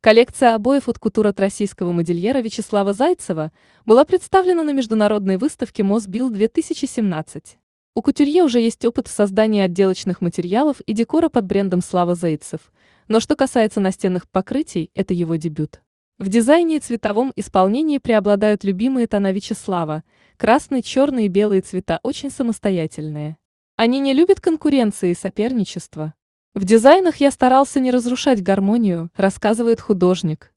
Коллекция обоев от кутюр от российского модельера Вячеслава Зайцева была представлена на международной выставке Мосбилд-2017. У кутюрье уже есть опыт в создании отделочных материалов и декора под брендом Слава Зайцев, но что касается настенных покрытий, это его дебют. В дизайне и цветовом исполнении преобладают любимые тона Вячеслава – красный, черный и белые цвета очень самостоятельные. Они не любят конкуренции и соперничества. В дизайнах я старался не разрушать гармонию, рассказывает художник.